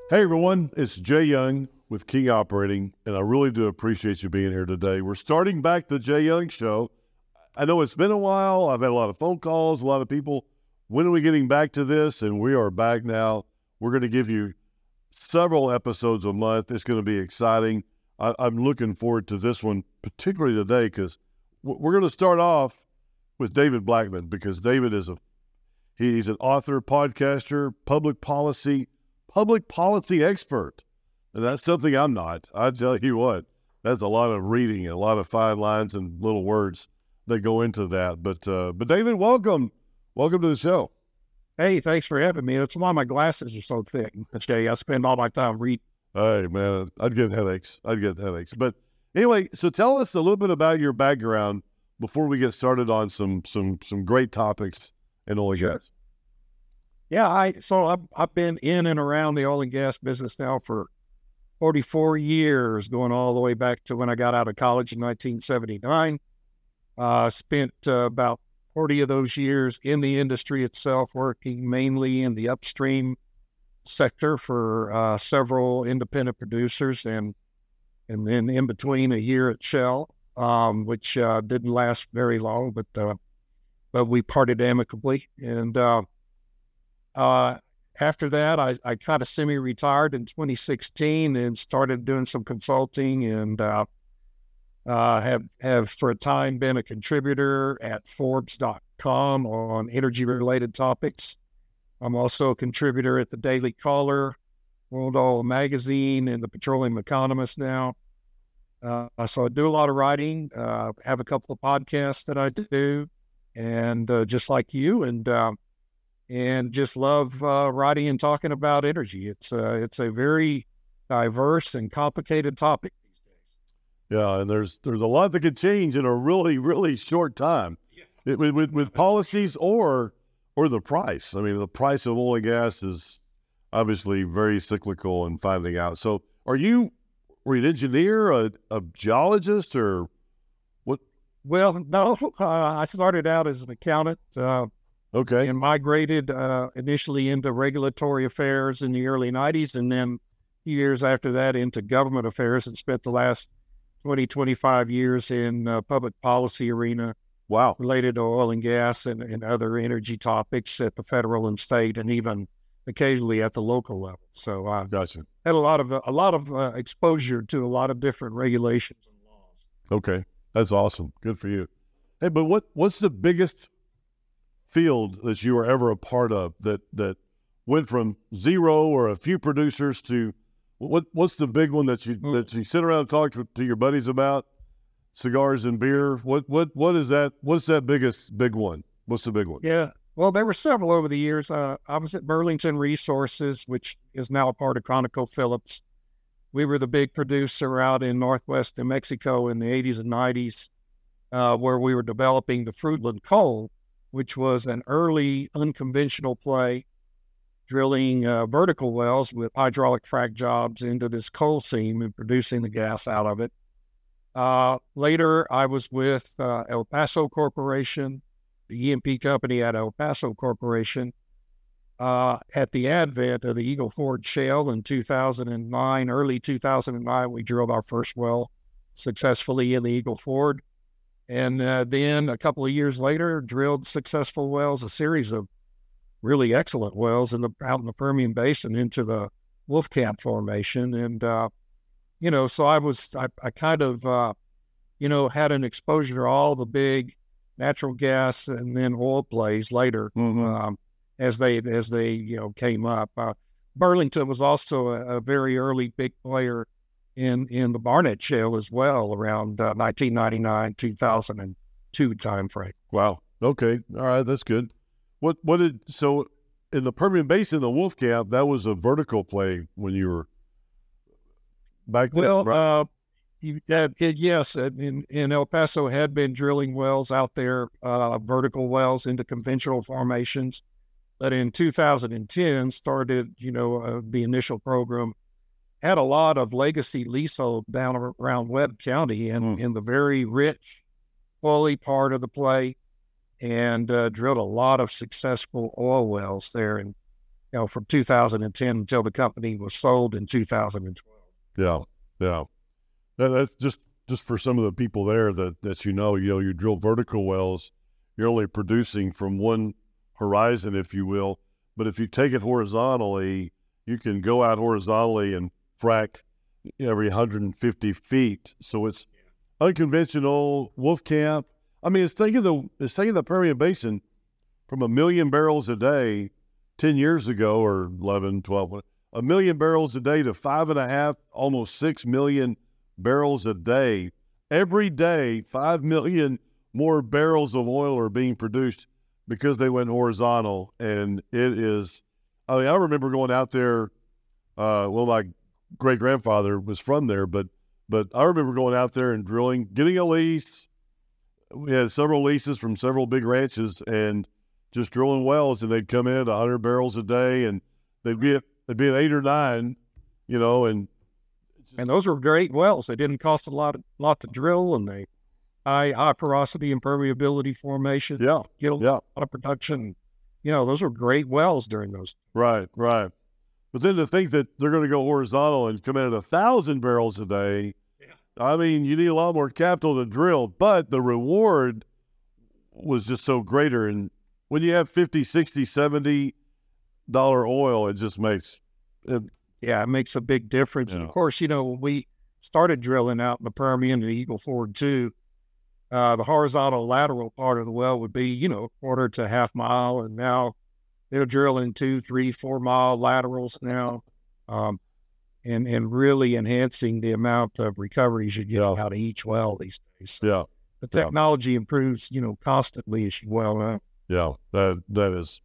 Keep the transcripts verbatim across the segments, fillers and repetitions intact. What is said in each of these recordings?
Hey everyone, it's Jay Young with King Operating, and I really do appreciate you being here today. We're starting back the Jay Young Show. I know it's been a while. I've had a lot of phone calls, a lot of people. When are we getting back to this? And we are back now. We're going to give you several episodes a month. It's going to be exciting. I, I'm looking forward to this one, particularly today, because we're going to start off with David Blackman, because David is a he's an author, podcaster, public policy public policy expert. And that's something I'm not. I tell you what, that's a lot of reading and a lot of fine lines and little words that go into that. But uh, but David, welcome. Welcome to the show. Hey, thanks for having me. It's why my glasses are so thick. Jay, I spend all my time reading. Hey, man, I'd get headaches. I'd get headaches. But anyway, so tell us a little bit about your background before we get started on some some some great topics in oil and gas. Yeah, I so I've, I've been in and around the oil and gas business now for forty-four years, going all the way back to when I got out of college in nineteen seventy-nine. Uh, spent uh, about forty of those years in the industry itself, working mainly in the upstream sector for uh, several independent producers, and and then in between a year at Shell, um, which uh, didn't last very long, but uh, but we parted amicably. And uh, Uh, after that, I, I kind of semi-retired in twenty sixteen and started doing some consulting, and uh, uh, have have for a time been a contributor at Forbes dot com on energy-related topics. I'm also a contributor at the Daily Caller, World Oil Magazine, and the Petroleum Economist now. Uh, so I do a lot of writing, uh, have a couple of podcasts that I do, and uh, just like you, and uh, and just love uh, writing and talking about energy. It's uh, it's a very diverse and complicated topic these days. Yeah, and there's there's a lot that could change in a really really short time, yeah. it, with, with with policies or or the price. I mean, the price of oil and gas is obviously very cyclical and finding out. So, are you were you an engineer, a, a geologist, or what? Well, no, uh, I started out as an accountant. Uh, Okay. And migrated uh, initially into regulatory affairs in the early nineties, and then a few years after that into government affairs, and spent the last twenty, twenty-five years in uh, public policy arena. Wow. Related to oil and gas and, and other energy topics at the federal and state, and even occasionally at the local level. So I uh, gotcha. had a lot of a lot of uh, exposure to a lot of different regulations and laws. Okay, that's awesome. Good for you. Hey, but what what's the biggest field that you were ever a part of that that went from zero or a few producers to what what's the big one that you mm. that you sit around and talk to, to your buddies about? Cigars and beer. What what what is that? What's that biggest big one? What's the big one? Yeah, well, there were several over the years. Uh, I was at Burlington Resources, which is now a part of ConocoPhillips. We were the big producer out in Northwest New Mexico in the eighties and nineties, uh, where we were developing the Fruitland Coal, which was an early unconventional play, drilling uh, vertical wells with hydraulic frac jobs into this coal seam and producing the gas out of it. Uh, later, I was with uh, El Paso Corporation, the E and P company at El Paso Corporation. Uh, at the advent of the Eagle Ford Shale in two thousand nine, early two thousand nine, we drilled our first well successfully in the Eagle Ford. And uh, then a couple of years later, drilled successful wells, a series of really excellent wells in the out in the Permian Basin into the Wolfcamp Formation. And, uh, you know, so I was, I, I kind of, uh, you know, had an exposure to all the big natural gas and then oil plays later mm-hmm. um, as they, as they, you know, came up. Uh, Burlington was also a, a very early big player in in the Barnett Shale as well, around uh, nineteen ninety-nine, two thousand two timeframe. Wow. Okay. All right. That's good. What what did so in the Permian Basin, the Wolfcamp, that was a vertical play when you were back then, well, right? uh, you, uh, it, yes, in, in El Paso had been drilling wells out there, uh, vertical wells into conventional formations, but in two thousand ten started, you know, uh, the initial program. Had a lot of legacy leasehold down around Webb County and mm. in the very rich, oily part of the play, and uh, drilled a lot of successful oil wells there. And you know, from two thousand ten until the company was sold in two thousand twelve. Yeah, yeah. That, that's just just for some of the people there that, that you know, you know, you drill vertical wells, you're only producing from one horizon, if you will. But if you take it horizontally, you can go out horizontally and frack every one hundred fifty feet. So it's unconventional, Wolfcamp. I mean, it's taking the it's taking the Permian Basin from a million barrels a day ten years ago, or eleven, twelve, a million barrels a day to five and a half, almost six million barrels a day. Every day, five million more barrels of oil are being produced because they went horizontal. And it is, I mean, I remember going out there, uh, well, my great-grandfather was from there, but but I remember going out there and drilling, getting a lease. We had several leases from several big ranches and just drilling wells, and they'd come in at one hundred barrels a day, and they'd be at, they'd be at eight or nine, you know, and and those were great wells. They didn't cost a lot, lot to drill, and they high, high porosity and permeability formation. Yeah, get a yeah. lot of production. You know, those were great wells during those. Right, right. But then to think that they're going to go horizontal and come in at a thousand barrels a day, yeah. I mean, you need a lot more capital to drill, but the reward was just so greater. And when you have fifty, sixty, seventy dollar oil, it just makes it. Yeah, it makes a big difference. Yeah. And of course, you know, when we started drilling out in the Permian and Eagle Ford too, uh, the horizontal lateral part of the well would be, you know, quarter to half mile. And now they're drilling two, three, four mile laterals now, um, and, and really enhancing the amount of recoveries you get yeah. out of each well these days. So yeah. The technology yeah. improves, you know, constantly, as you well know. Yeah, that that is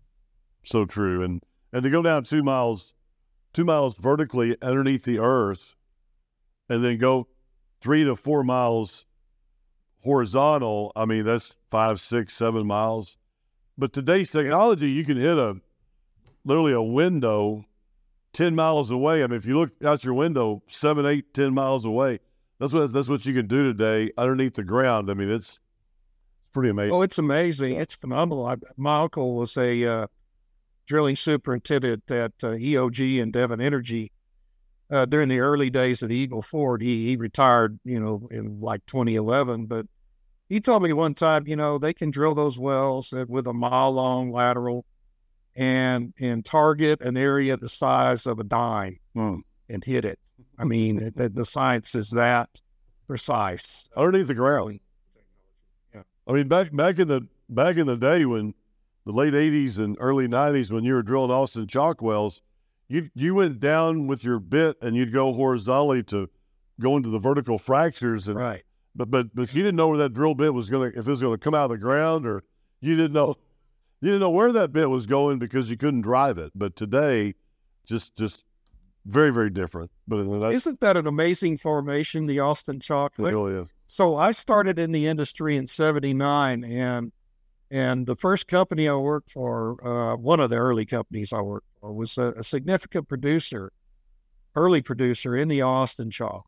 so true. And and to go down two miles, two miles vertically underneath the earth, and then go three to four miles horizontal, I mean, that's five, six, seven miles. But today's technology, you can hit a literally a window ten miles away. I mean, if you look out your window seven, eight, ten miles away, that's what that's what you can do today underneath the ground. I mean, it's pretty amazing. Oh, it's amazing. It's phenomenal. I, my uncle was a uh, drilling superintendent at uh, E O G and Devon Energy uh, during the early days of the Eagle Ford. He, he retired, you know, in like twenty eleven, but he told me one time, you know, they can drill those wells with a mile-long lateral and and target an area the size of a dime mm. and hit it. I mean, the, the science is that precise. Underneath the ground. Yeah. I mean, back back in the back in the day when the late eighties and early nineties, when you were drilling Austin Chalk wells, you you went down with your bit and you'd go horizontally to go into the vertical fractures. And, right. But but but you didn't know where that drill bit was going to, if it was going to come out of the ground, or you didn't know you didn't know where that bit was going because you couldn't drive it. But today, just just very very different. But isn't that an amazing formation, the Austin Chalk? It really is. So I started in the industry in seventy-nine, and and the first company I worked for, uh, one of the early companies I worked for, was a, a significant producer, early producer in the Austin Chalk.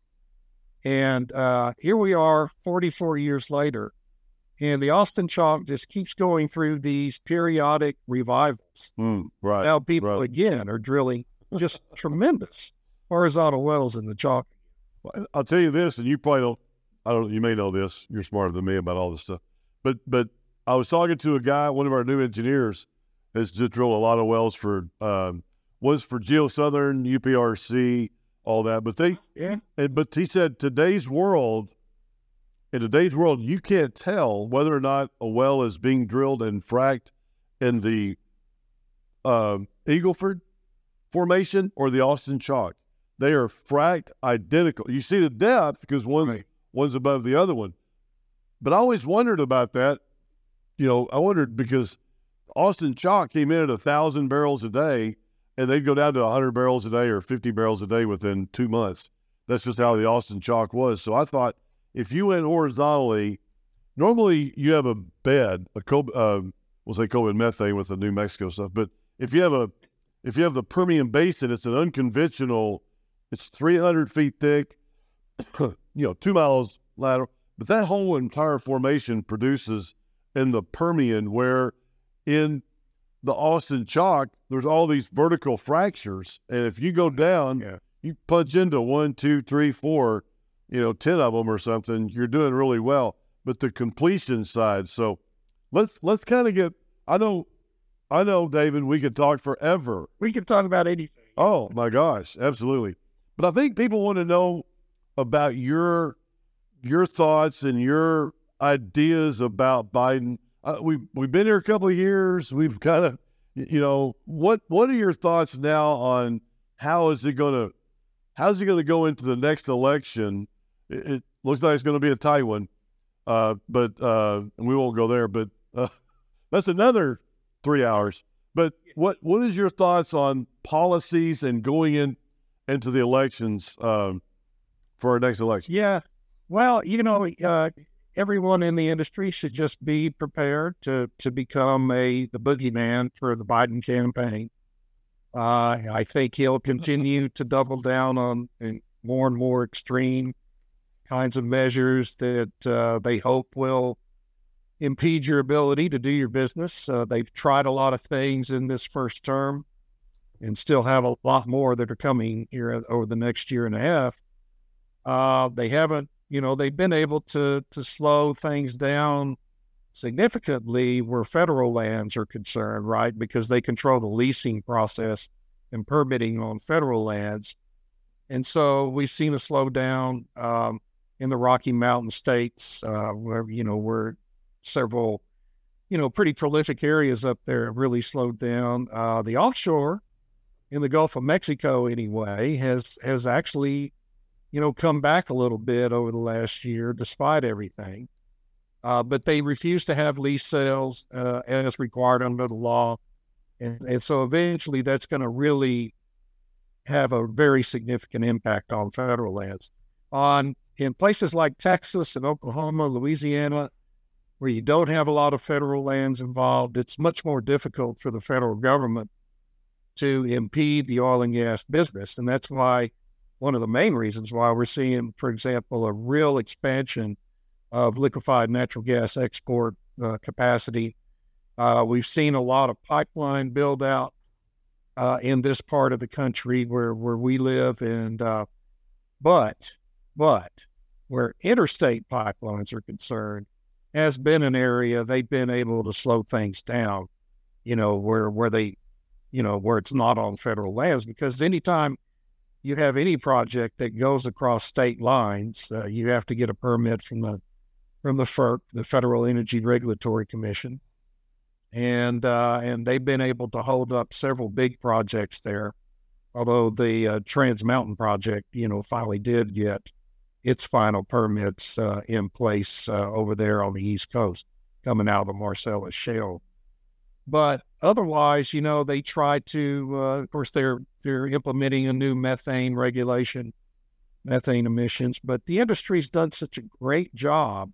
And uh, here we are forty-four years later, and the Austin Chalk just keeps going through these periodic revivals. Mm, right. Now people, right. again, are drilling just tremendous horizontal wells in the Chalk. Well, I'll tell you this, and you probably don't, I don't, you may know this, you're smarter than me about all this stuff, but but I was talking to a guy, one of our new engineers, has just drilled a lot of wells for, um, was for Geo Southern, U P R C, all that, but they, yeah. And, but he said today's world, in today's world, you can't tell whether or not a well is being drilled and fracked in the uh, Eagle Ford formation or the Austin Chalk. They are fracked identical. You see the depth because one, right. one's above the other one. But I always wondered about that. You know, I wondered because Austin Chalk came in at one thousand barrels a day, and they'd go down to one hundred barrels a day or fifty barrels a day within two months. That's just how the Austin Chalk was. So I thought if you went horizontally, normally you have a bed, a co- uh, we'll say COVID methane with the New Mexico stuff. But if you have a, if you have the Permian Basin, it's an unconventional. It's three hundred feet thick, you know, two miles lateral. But that whole entire formation produces in the Permian, where in the Austin Chalk, there's all these vertical fractures, and if you go down, Yeah. you punch into one, two, three, four, you know, ten of them or something, you're doing really well. But the completion side, so let's let's kind of get. I know, I know, David. We could talk forever. We can talk about anything. Oh my gosh, absolutely. But I think people want to know about your your thoughts and your ideas about Biden. Uh, we've we've been here a couple of years. We've kind of, you know, what what are your thoughts now on how is it going to how's it going to go into the next election? It, it looks like it's going to be a tight one, uh, but uh, we won't go there. But uh, that's another three hours. But what what is your thoughts on policies and going in into the elections um, for our next election? Yeah, well, you know, uh, everyone in the industry should just be prepared to to become a the boogeyman for the Biden campaign. Uh, I think he'll continue to double down on more and more extreme kinds of measures that uh, they hope will impede your ability to do your business. Uh, they've tried a lot of things in this first term and still have a lot more that are coming here over the next year and a half. Uh, they haven't, you know, they've been able to to slow things down significantly where federal lands are concerned, right? Because they control the leasing process and permitting on federal lands. And so we've seen a slowdown um, in the Rocky Mountain states, uh, where, you know, where several, you know, pretty prolific areas up there have really slowed down. Uh, the offshore in the Gulf of Mexico, anyway, has has actually, you know, come back a little bit over the last year, despite everything. Uh, but they refuse to have lease sales uh, as required under the law. And, and so eventually that's going to really have a very significant impact on federal lands. On in places like Texas and Oklahoma, Louisiana, where you don't have a lot of federal lands involved, it's much more difficult for the federal government to impede the oil and gas business. And that's why one of the main reasons why we're seeing, for example, a real expansion of liquefied natural gas export uh, capacity. Uh, we've seen a lot of pipeline build out uh, in this part of the country where, where we live. And, uh, but, but where interstate pipelines are concerned, has been an area they've been able to slow things down, you know, where, where they, you know, where it's not on federal lands, because anytime you have any project that goes across state lines, uh, you have to get a permit from the, from the F E R C, the Federal Energy Regulatory Commission. And, uh, and they've been able to hold up several big projects there. Although the uh, Trans Mountain project, you know, finally did get its final permits uh, in place uh, over there on the East Coast, coming out of the Marcellus Shale. But otherwise, you know, they try to, uh, of course, they're they're implementing a new methane regulation, methane emissions. But the industry's done such a great job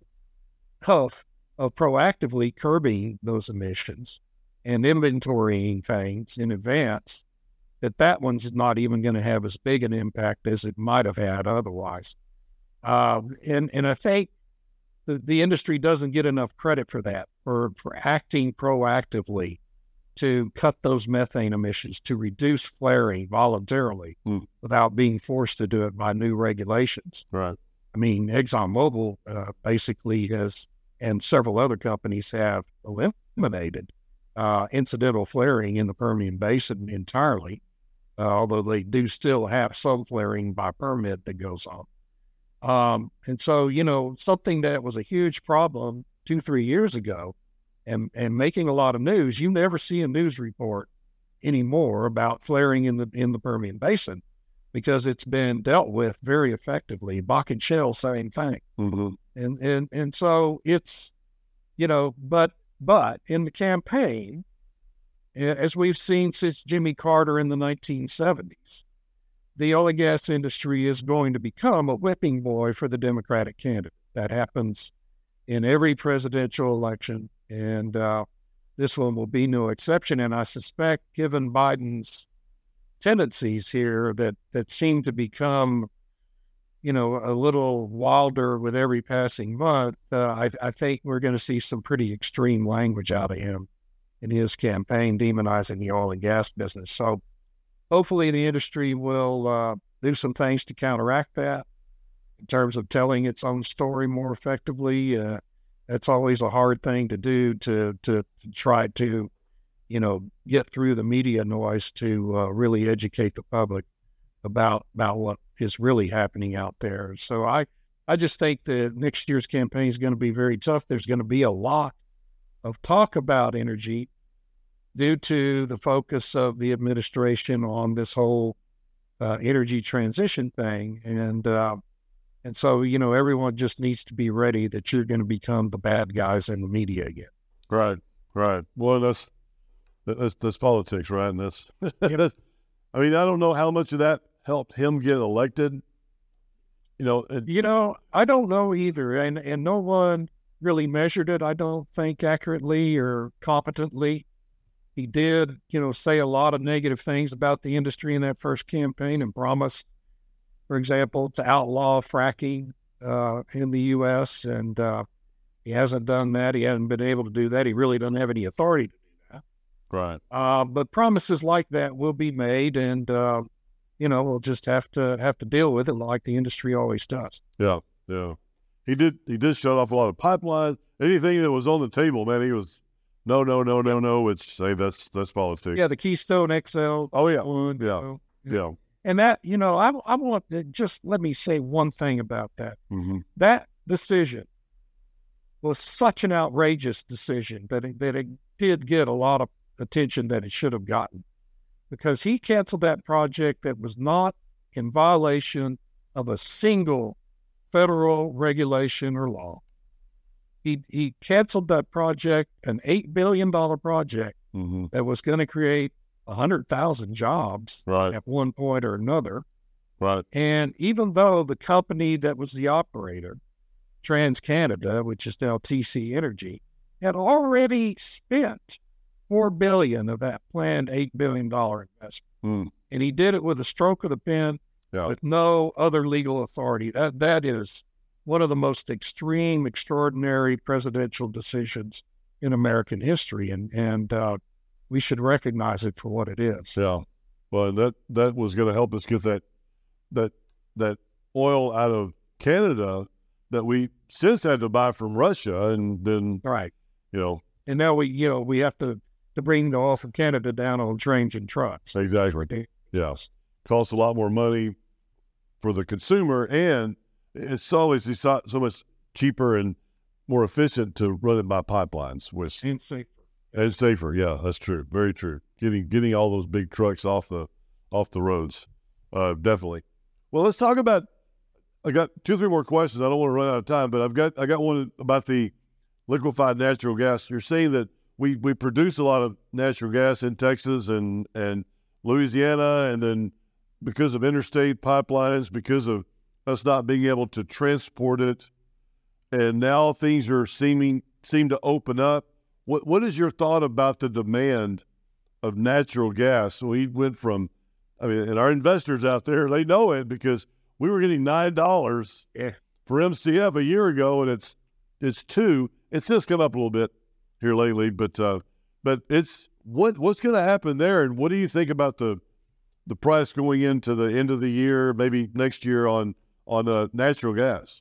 of of proactively curbing those emissions and inventorying things in advance, that that one's not even going to have as big an impact as it might have had otherwise. Uh, and, and I think the, the industry doesn't get enough credit for that, for, for acting proactively to cut those methane emissions, to reduce flaring voluntarily mm. without being forced to do it by new regulations. Right. I mean, ExxonMobil uh, basically has, and several other companies have eliminated uh, incidental flaring in the Permian Basin entirely, uh, although they do still have some flaring by permit that goes on. Um, and so, you know, something that was a huge problem two, three years ago and, and making a lot of news, you never see a news report anymore about flaring in the in the Permian Basin because it's been dealt with very effectively. Bakken Shale, same thing. Mm-hmm. And, and, and so it's, you know, but, but in the campaign, as we've seen since Jimmy Carter in the nineteen seventies, the oil and gas industry is going to become a whipping boy for the Democratic candidate. That happens in every presidential election, and uh, this one will be no exception. And I suspect, given Biden's tendencies here that, that seem to become, you know, a little wilder with every passing month, uh, I, I think we're going to see some pretty extreme language out of him in his campaign demonizing the oil and gas business. So hopefully the industry will uh, do some things to counteract that in terms of telling its own story more effectively. Uh, that's always a hard thing to do, to, to, to try to, you know, get through the media noise to uh, really educate the public about about what is really happening out there. So I, I just think that next year's campaign is going to be very tough. There's going to be a lot of talk about energy due to the focus of the administration on this whole uh, energy transition thing. And uh, and so, you know, everyone just needs to be ready that you're going to become the bad guys in the media again. Right, right. Well, that's that's, that's politics, right? And that's, that's, I mean, I don't know how much of that helped him get elected. You know, it, you know, I don't know either, and and no one really measured it, I don't think, accurately or competently. He did, you know, say a lot of negative things about the industry in that first campaign and promised, for example, to outlaw fracking uh, in the U S, and uh, he hasn't done that. He hasn't been able to do that. He really doesn't have any authority to do that. Right. Uh, but promises like that will be made, and uh, you know, we'll just have to have to deal with it like the industry always does. Yeah, yeah. He did. He did shut off a lot of pipelines. Anything that was on the table, man, he was no, no, no, no, no. It's say that's that's politics. Yeah, the Keystone X L. Oh yeah, one, yeah, you know. yeah. And that, you know, I I want to just let me say one thing about that. Mm-hmm. That decision was such an outrageous decision that it, that it did get a lot of attention that it should have gotten, because he canceled that project that was not in violation of a single federal regulation or law. He he canceled that project, an eight billion dollars project Mm-hmm. that was going to create one hundred thousand jobs Right. at one point or another. Right. And even though the company that was the operator, TransCanada, which is now T C Energy, had already spent four billion dollars of that planned eight billion dollars investment. Mm. And he did it with a stroke of the pen, Yeah. with no other legal authority. That That is one of the most extreme, extraordinary presidential decisions in American history. And, and uh, we should recognize it for what it is. Yeah. Well, that that was going to help us get that that that oil out of Canada that we since had to buy from Russia, and then Right. you know And now we, you know, we have to, to bring the oil from Canada down on trains and trucks. exactly. Yes, costs a lot more money for the consumer, and it's always it's so so much cheaper and more efficient to run it by pipelines, which And safer. and safer. Yeah, that's true. Very true. Getting getting all those big trucks off the off the roads, uh, definitely. Well, let's talk about. I got two, three more questions. I don't want to run out of time, but I've got I got one about the liquefied natural gas. You're saying that we, we produce a lot of natural gas in Texas and, and Louisiana, and then because of interstate pipelines, because of us not being able to transport it, and now things are seeming seem to open up. What what is your thought about the demand of natural gas? We went from, I mean, and our investors out there, they know it because we were getting nine dollars Yeah. for M C F a year ago, and it's it's two. It's just come up a little bit here lately, but uh, but it's what what's going to happen there, and what do you think about the the price going into the end of the year, maybe next year on on uh, natural gas?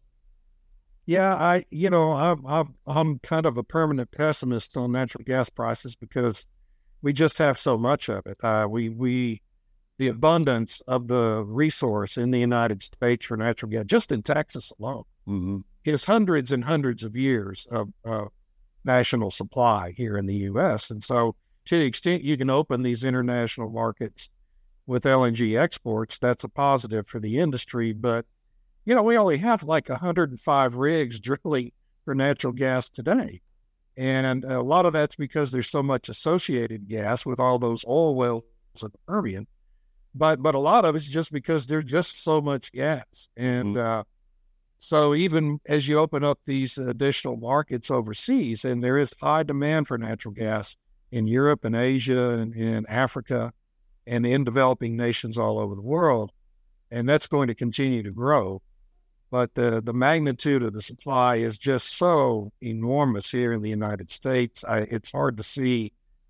Yeah, I, you know, I'm, I'm, I'm kind of a permanent pessimist on natural gas prices because we just have so much of it. Uh, we, we, the abundance of the resource in the United States for natural gas, just in Texas alone, Mm-hmm. is hundreds and hundreds of years of uh, national supply here in the U S. And so to the extent you can open these international markets with L N G exports, that's a positive for the industry. But you know, we only have like one hundred five rigs drilling for natural gas today. And a lot of that's because there's so much associated gas with all those oil wells in the Permian. But but a lot of it's just because there's just so much gas. And Mm-hmm. uh, so even as you open up these additional markets overseas, and there is high demand for natural gas in Europe and Asia and in Africa and in developing nations all over the world, and that's going to continue to grow. But the, the magnitude of the supply is just so enormous here in the United States. I, it's hard to see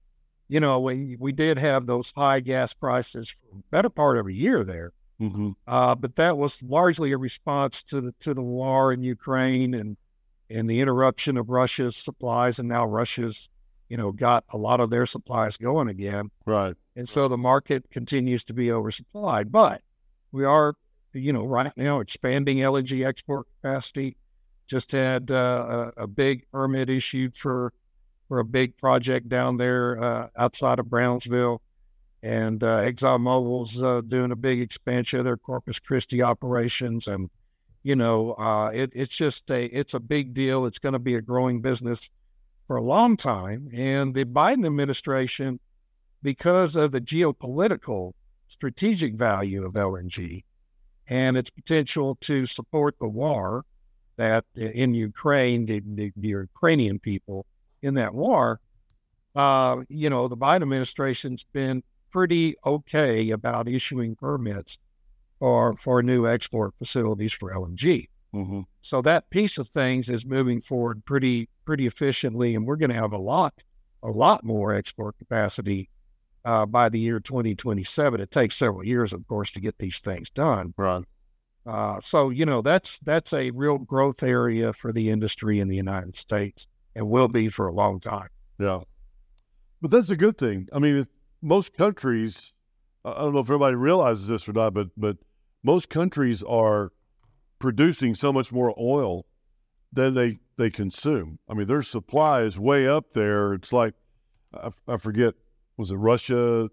you know, we, we did have those high gas prices for the better part of a year there. Mm-hmm. Uh, but that was largely a response to the to the war in Ukraine and and the interruption of Russia's supplies, and now Russia's, you know, got a lot of their supplies going again. Right. And so the market continues to be oversupplied. But we are, you know, right now expanding L N G export capacity. Just had uh, a, a big permit issued for for a big project down there uh, outside of Brownsville. And uh, ExxonMobil's uh, doing a big expansion of their Corpus Christi operations. And, you know, uh, it, it's just a, it's a big deal. It's going to be a growing business for a long time. And the Biden administration, because of the geopolitical strategic value of L N G and its potential to support the war that in Ukraine, the, the, the Ukrainian people in that war, uh, you know, the Biden administration's been pretty okay about issuing permits for for new export facilities for L N G. Mm-hmm. So that piece of things is moving forward pretty pretty efficiently, and we're going to have a lot a lot more export capacity uh, by the year twenty twenty-seven. It takes several years, of course, to get these things done. Right. Uh, so you know that's that's a real growth area for the industry in the United States, and will be for a long time. Yeah, but that's a good thing. I mean, it, most countries, I don't know if everybody realizes this or not, but but most countries are producing so much more oil than they, they consume. I mean, their supply is way up there. It's like, I, I forget, was it Russia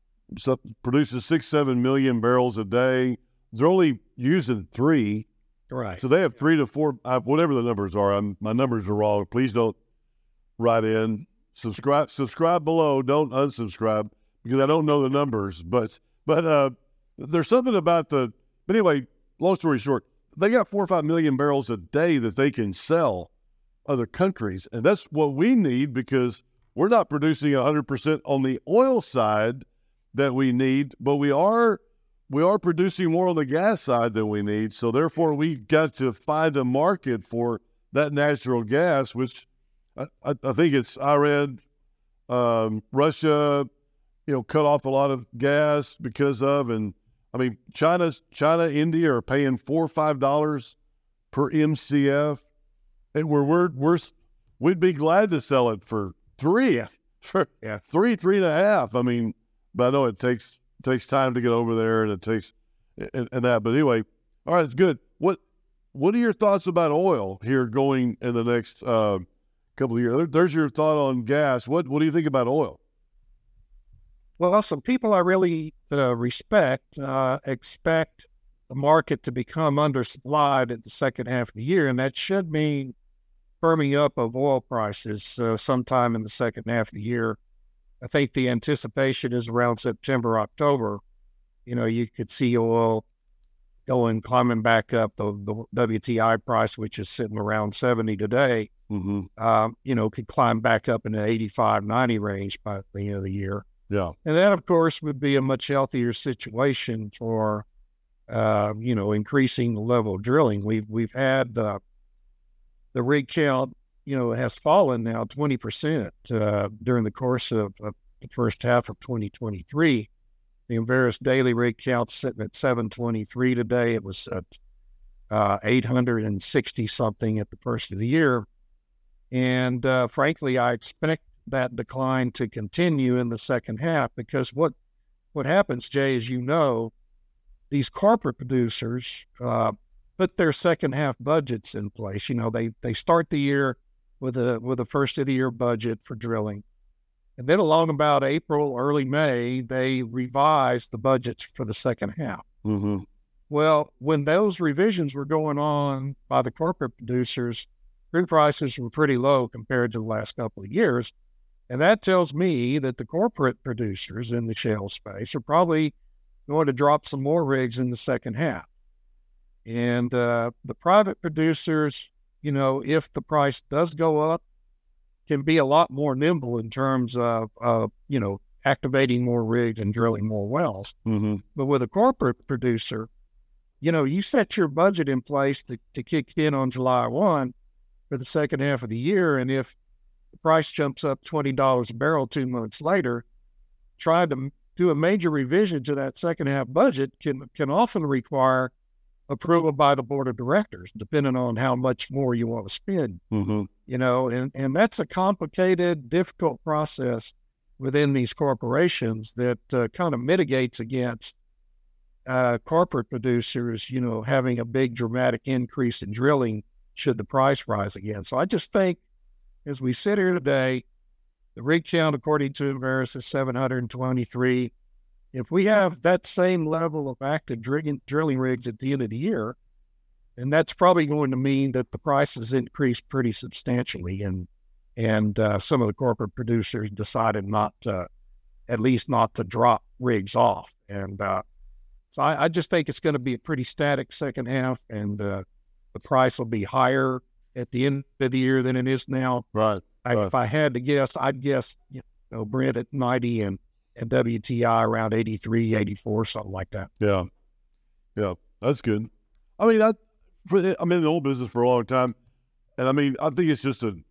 produces six, seven million barrels a day. They're only using three. Right. So they have three to four, uh, whatever the numbers are. I'm, my numbers are wrong. Please don't write in. Subscribe, subscribe below. Don't unsubscribe, because I don't know the numbers, but but uh, there's something about the. But anyway, long story short, they got four or five million barrels a day that they can sell other countries, and that's what we need, because we're not producing one hundred percent on the oil side that we need, but we are we are producing more on the gas side than we need. So therefore, we've got to find a market for that natural gas, which I, I, I think it's Iran, um, Russia. You know, cut off a lot of gas because of, and I mean, China's China, India are paying four or five dollars per M C F, and we're we're we're we'd be glad to sell it for three, for yeah, three, three and a half. I mean, but I know it takes takes time to get over there, and it takes and, and that. But anyway, all right, it's good. What what are your thoughts about oil here going in the next uh, couple of years? There, there's your thought on gas. What what do you think about oil? Well, some people I really uh, respect uh, expect the market to become undersupplied at the second half of the year, and that should mean firming up of oil prices uh, sometime in the second half of the year. I think the anticipation is around September, October. You know, you could see oil going, climbing back up. The, the W T I price, which is sitting around seventy today, mm-hmm. um, you know, could climb back up in the eighty-five, ninety range by the end of the year. Yeah. And that, of course, would be a much healthier situation for, uh, you know, increasing the level of drilling. We've we've had the the rig count, you know, has fallen now twenty percent uh, during the course of, of the first half of twenty twenty-three. The Enverus daily rig count sitting at seven twenty-three today. It was at uh, eight hundred sixty something at the first of the year. And uh, frankly, I expect that decline to continue in the second half, because what what happens, Jay, as you know, these corporate producers uh, put their second half budgets in place. You know, they they start the year with a with a first of the year budget for drilling, and then along about April, early May, they revise the budgets for the second half. Mm-hmm. Well, when those revisions were going on by the corporate producers, crude prices were pretty low compared to the last couple of years. And that tells me that the corporate producers in the shale space are probably going to drop some more rigs in the second half. And uh, the private producers, you know, if the price does go up, can be a lot more nimble in terms of, uh, you know, activating more rigs and drilling more wells. Mm-hmm. But with a corporate producer, you know, you set your budget in place to, to kick in on July first for the second half of the year. And if the price jumps up twenty dollars a barrel two months later. Trying to do a major revision to that second half budget can can often require approval by the board of directors, depending on how much more you want to spend. Mm-hmm. You know, and, and that's a complicated, difficult process within these corporations that uh, kind of mitigates against uh, corporate producers, you know, having a big dramatic increase in drilling should the price rise again. So I just think as we sit here today, the rig count, according to Enverus, is seven hundred twenty-three. If we have that same level of active drilling, drilling rigs at the end of the year, and that's probably going to mean that the prices increase pretty substantially. And and uh, some of the corporate producers decided not to, at least not to drop rigs off. And uh, so I, I just think it's going to be a pretty static second half, and uh, the price will be higher at the end of the year than it is now. Right. I, right. If I had to guess, I'd guess, you know, Brent at ninety and, and W T I around eighty-three, eighty-four, something like that. Yeah. Yeah. That's good. I mean, I, for, I'm in the oil business for a long time, and I mean, I think it's just a,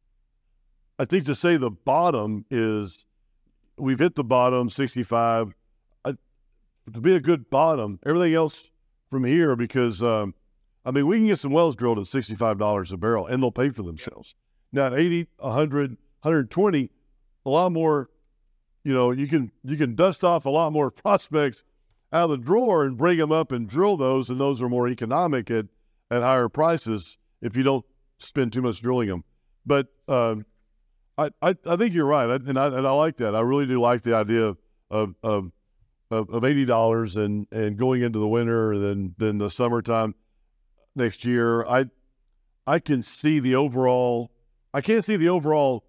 I think to say the bottom is, we've hit the bottom, sixty-five. I, to be a good bottom, everything else from here, because, um, I mean, we can get some wells drilled at sixty-five dollars a barrel, and they'll pay for themselves. Now at eighty, one hundred, one twenty, a lot more, you know, you can you can dust off a lot more prospects out of the drawer and bring them up and drill those, and those are more economic at, at higher prices if you don't spend too much drilling them. But um, I, I I think you're right, I, and I and I like that. I really do like the idea of of of, of eighty dollars and and going into the winter and then then the summertime next year. I I can see the overall. I can't see the overall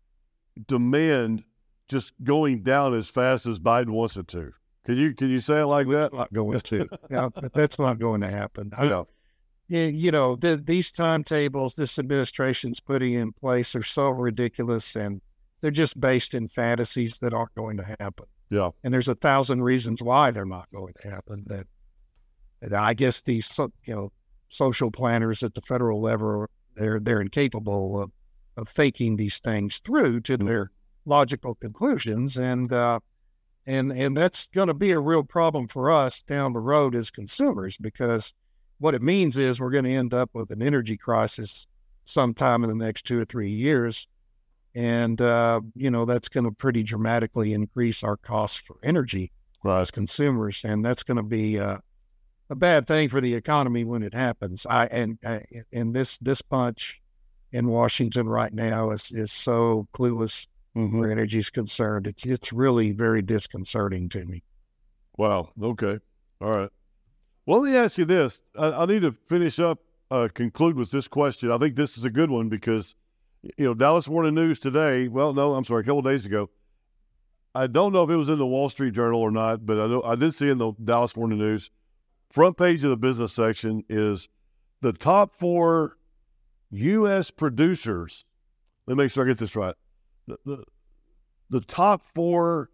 demand just going down as fast as Biden wants it to. Can you can you say it like that? It's not going to. Yeah, that's not going to happen. Yeah. I, you know, the, these timetables this administration's putting in place are so ridiculous, and they're just based in fantasies that aren't going to happen. Yeah. And there's a thousand reasons why they're not going to happen. That, that I guess these you know social planners at the federal level, they're they're incapable of. of thinking these things through to their logical conclusions. And, uh, and, and that's going to be a real problem for us down the road as consumers, because what it means is we're going to end up with an energy crisis sometime in the next two or three years. And, uh, you know, that's going to pretty dramatically increase our costs for energy right. as consumers. And that's going to be, uh, a bad thing for the economy when it happens. I, and, I, and this, this bunch, in Washington right now is, is so clueless mm-hmm. where energy is concerned. It's it's really very disconcerting to me. Wow. Okay. All right. Well, let me ask you this. I, I need to finish up, uh, conclude with this question. I think this is a good one because, you know, Dallas Morning News today, well, no, I'm sorry, a couple of days ago, I don't know if it was in the Wall Street Journal or not, but I know I did see in the Dallas Morning News, front page of the business section is the top four U S producers. Let me make sure I get this right. The, the, the top four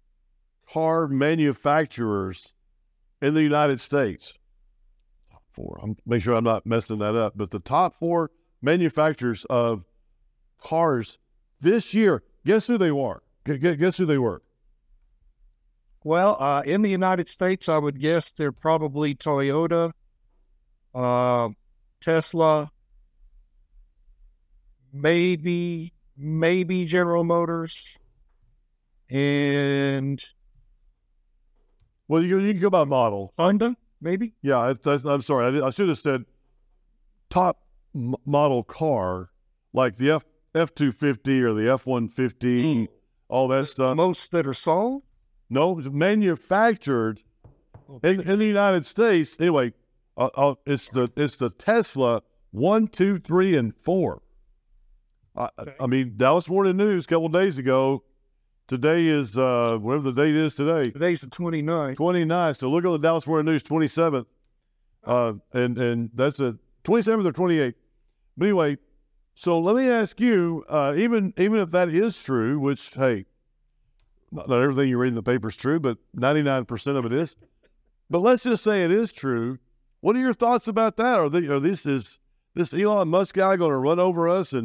car manufacturers in the United States. Top four. I'm make sure I'm not messing that up. But the top four manufacturers of cars this year. Guess who they were? Guess who they were? Well, uh, in the United States, I would guess they're probably Toyota, uh, Tesla. Maybe, maybe General Motors, and well, you, you can go by model. Honda, maybe. Yeah, I, I, I'm sorry. I, did, I should have said top m- model car, like the F F two fifty or the F one fifty, mm. all that stuff. Most that are sold. No, manufactured okay. in, in the United States. Anyway, uh, uh, it's the it's the Tesla one, two, three, and four. I, I mean, Dallas Morning News a couple of days ago. Today is, uh, whatever the date is today. Today's the twenty-ninth. twenty-ninth. So look at the Dallas Morning News, twenty-seventh. Uh, and, and that's a twenty-seventh or twenty-eighth. But anyway, so let me ask you, uh, even even if that is true, which, hey, not, not everything you read in the paper is true, but ninety-nine percent of it is. But let's just say it is true. What are your thoughts about that? Are, they, are this, is this Elon Musk guy going to run over us and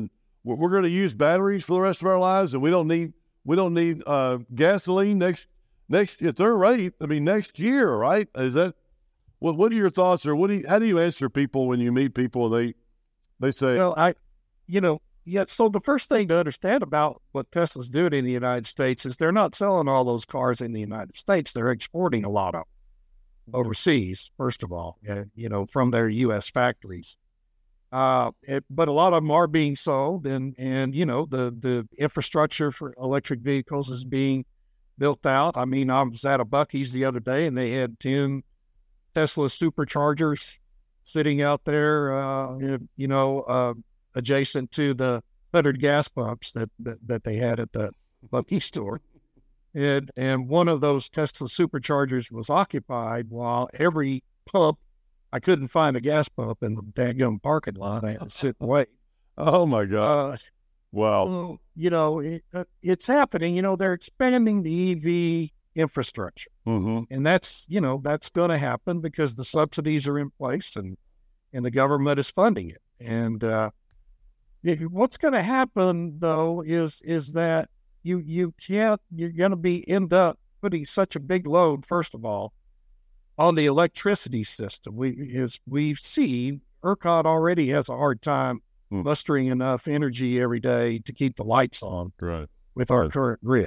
we're, we're going to use batteries for the rest of our lives, and we don't need we don't need uh, gasoline next next at their rate. I mean, next year, right? Is that what? What are your thoughts, or what do you, how do you answer people when you meet people and they they say, Well, I, you know, yeah. So the first thing to understand about what Tesla's doing in the United States is they're not selling all those cars in the United States. They're exporting a lot of them overseas, first of all, uh, you know, from their U S factories. Uh, it, but a lot of them are being sold, and, and you know, the, the infrastructure for electric vehicles is being built out. I mean, I was at a Buc-ee's the other day, and they had ten Tesla superchargers sitting out there, uh, you know, uh, adjacent to the hundred gas pumps that, that, that they had at the Buc-ee store. And, and one of those Tesla superchargers was occupied while every pump, I couldn't find a gas pump in the daggum parking lot. I had to sit and wait. "Oh my God, Uh, wow, so, you know, it, uh, it's happening. You know, they're expanding the E V infrastructure. mm-hmm. And that's, you know, that's going to happen because the subsidies are in place and, and the government is funding it. And uh, it, what's going to happen, though, is is that you you can't, you're going to be end up putting such a big load, first of all, on the electricity system. We, as we've seen, ERCOT already has a hard time Hmm. mustering enough energy every day to keep the lights on right, with our Right. current grid.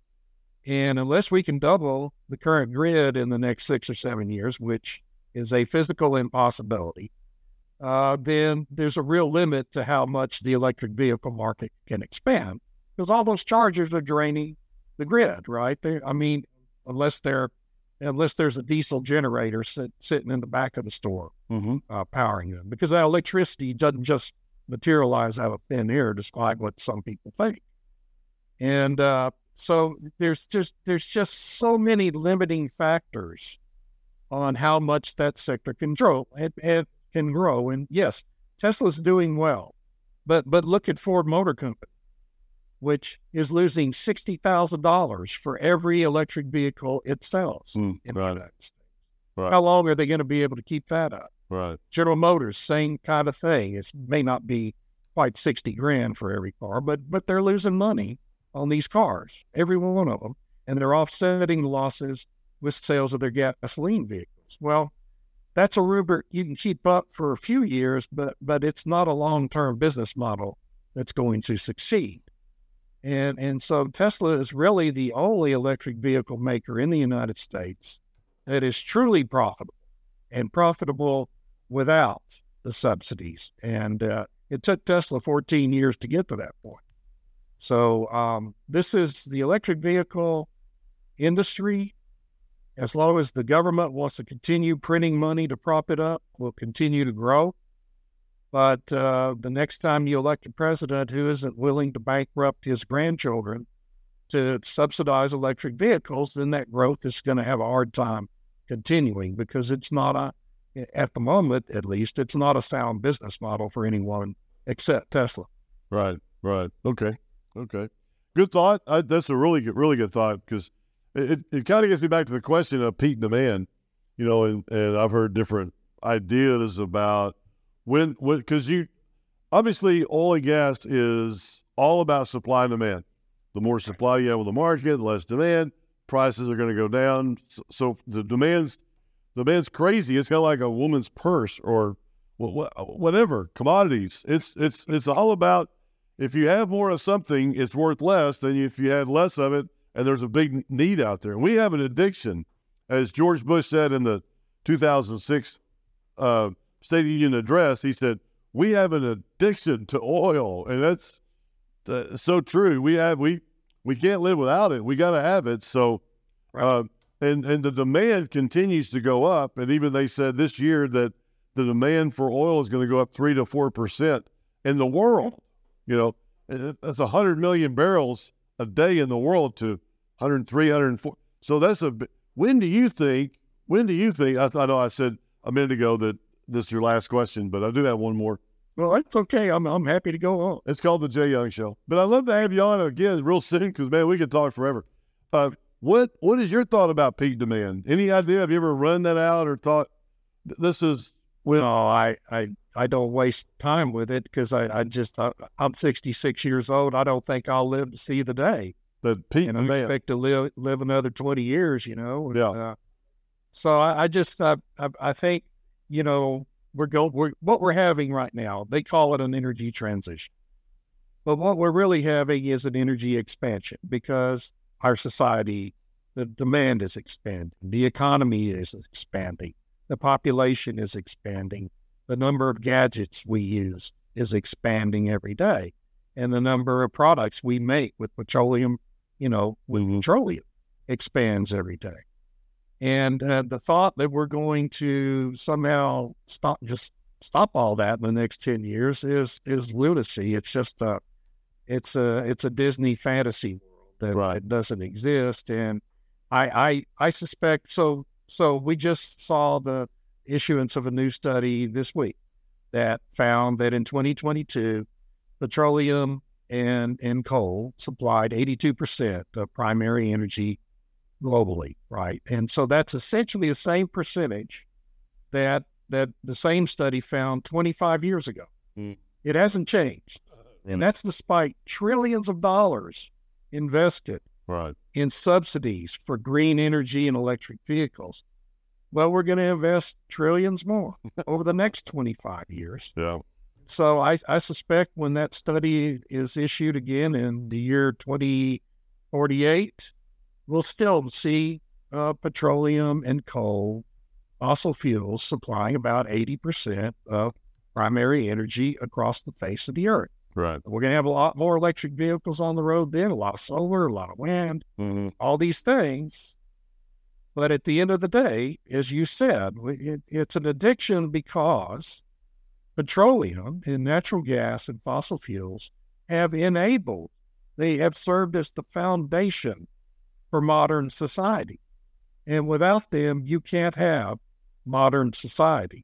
And unless we can double the current grid in the next six or seven years, which is a physical impossibility, uh, then there's a real limit to how much the electric vehicle market can expand, because all those chargers are draining the grid, right? They, I mean, unless they're unless there's a diesel generator sit, sitting in the back of the store mm-hmm. uh, powering them, because that electricity doesn't just materialize out of thin air, despite what some people think. And uh, so there's just there's just so many limiting factors on how much that sector can grow and, and can grow. And yes, Tesla's doing well, but but look at Ford Motor Company, which is losing sixty thousand dollars for every electric vehicle it sells Mm, in right. the United States. Right. How long are they going to be able to keep that up? right, General Motors, same kind of thing. It may not be quite sixty grand for every car, but but they're losing money on these cars, every one of them, and they're offsetting the losses with sales of their gasoline vehicles. Well, that's a rubric you can keep up for a few years, but but it's not a long-term business model that's going to succeed. And and so Tesla is really the only electric vehicle maker in the United States that is truly profitable, and profitable without the subsidies. And uh, it took Tesla fourteen years to get to that point. So um, this is the electric vehicle industry. As long as the government wants to continue printing money to prop it up, will continue to grow. But uh, the next time you elect a president who isn't willing to bankrupt his grandchildren to subsidize electric vehicles, then that growth is going to have a hard time continuing, because it's not a, at the moment at least, it's not a sound business model for anyone except Tesla. right, right. Okay, okay. Good thought. I, that's a really good, really good thought, because it, it, it kind of gets me back to the question of peak demand, you know, and, and I've heard different ideas about when, when, because you, obviously oil and gas is all about supply and demand. The more supply you have on the market, the less demand, prices are going to go down. So, so the demand's, demand's crazy. It's kind of like a woman's purse or wh- wh- whatever, commodities. It's, it's, it's all about, if you have more of something, it's worth less than if you had less of it, and there's a big need out there. And we have an addiction, as George Bush said in the two thousand six uh, State of the Union address. He said, we have an addiction to oil, and that's uh, so true. We have we we can't live without it. We got to have it. So, uh, and and the demand continues to go up. And even they said this year that the demand for oil is going to go up three to four percent in the world. You know, that's a hundred million barrels a day in the world to one hundred three, one hundred four. So that's a. When do you think? When do you think? I, I know I said a minute ago that this is your last question, but I do have one more. Well, it's okay. I'm I'm happy to go on. It's called the Jay Young Show. But I'd love to have you on again real soon, because, man, we could talk forever. Uh, what What is your thought about peak demand? Any idea? Have you ever run that out or thought this is Well, I, I, I don't waste time with it because I, I just, I, I'm sixty-six years old. I don't think I'll live to see the day. But Pete, and I man, expect to live live another twenty years, you know. Yeah. Uh, so I, I just, I, I, I think, you know, we're going, we're, what we're having right now, they call it an energy transition. But what we're really having is an energy expansion because our society, the demand is expanding, the economy is expanding, the population is expanding, the number of gadgets we use is expanding every day, and the number of products we make with petroleum, you know, with Mhm. petroleum expands every day. And uh, the thought that we're going to somehow stop, just stop all that in the next ten years is is lunacy. It's just a, it's a, it's a Disney fantasy world that, Right. that doesn't exist. And I, I, I suspect so. So we just saw the issuance of a new study this week that found that in twenty twenty-two, petroleum and and coal supplied eighty-two percent of primary energy globally, right? And so that's essentially the same percentage that that the same study found twenty-five years ago. Mm. It hasn't changed. And that's despite trillions of dollars invested Right. in subsidies for green energy and electric vehicles. Well, we're going to invest trillions more over the next twenty-five years. Yeah. So I, I suspect when that study is issued again in the year twenty forty-eight, we'll still see uh, petroleum and coal, fossil fuels supplying about eighty percent of primary energy across the face of the earth. Right. We're going to have a lot more electric vehicles on the road then, a lot of solar, a lot of wind, Mm-hmm. all these things. But at the end of the day, as you said, it, it's an addiction because petroleum and natural gas and fossil fuels have enabled, they have served as the foundation for modern society. And without them, you can't have modern society.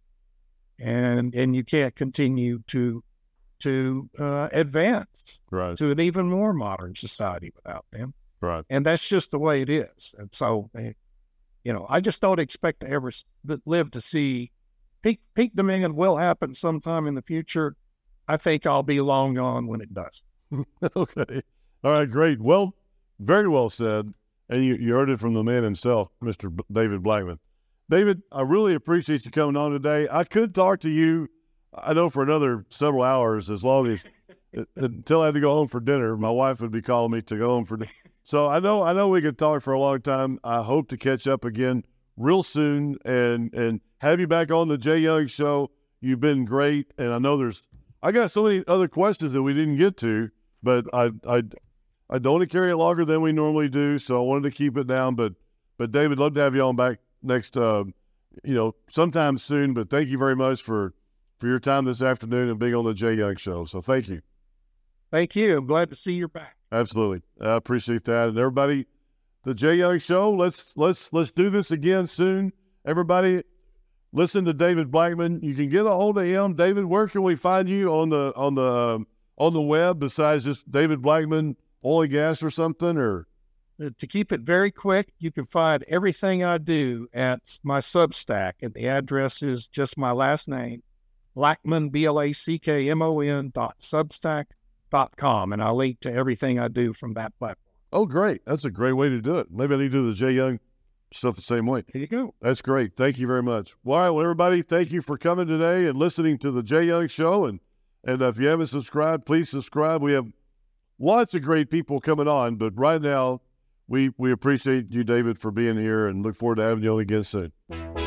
And and you can't continue to to uh, advance Right. to an even more modern society without them. Right. And that's just the way it is. And so, eh, you know, I just don't expect to ever s- live to see peak, peak demand will happen sometime in the future. I think I'll be long gone when it does. Okay. All right. Great. Well, very well said. And you, you heard it from the man himself, Mister B- David Blackman. David, I really appreciate you coming on today. I could talk to you, I know, for another several hours, as long as until I had to go home for dinner. My wife would be calling me to go home for dinner. So I know, I know we could talk for a long time. I hope to catch up again real soon and and have you back on the Jay Young Show. You've been great, and I know there's. I got so many other questions that we didn't get to, but I I I don't want to carry it longer than we normally do, so I wanted to keep it down. But but David, love to have you on back next, uh, you know, sometime soon. But thank you very much for for your time this afternoon and being on the Jay Young Show. So thank you. Thank you. I'm glad to see you're back. Absolutely. I appreciate that. And everybody, the Jay Young Show, let's let's let's do this again soon. Everybody, listen to David Blackman. You can get a hold of him. David, where can we find you on the on the um, on the web besides just David Blackman Oil and Gas or something? Or Uh, to keep it very quick, you can find everything I do at my Substack, and the address is just my last name, Blackman, B L A C K M O N dot Substack dot com, and I'll link to everything I do from that platform. oh, great. That's a great way to do it. Maybe I need to do the Jay Young stuff the same way. Here you go. That's great. Thank you very much. Well, all right, well, everybody, thank you for coming today and listening to the Jay Young Show. And and if you haven't subscribed, please subscribe. We have lots of great people coming on, but right now, we we appreciate you, David, for being here, and look forward to having you on again soon.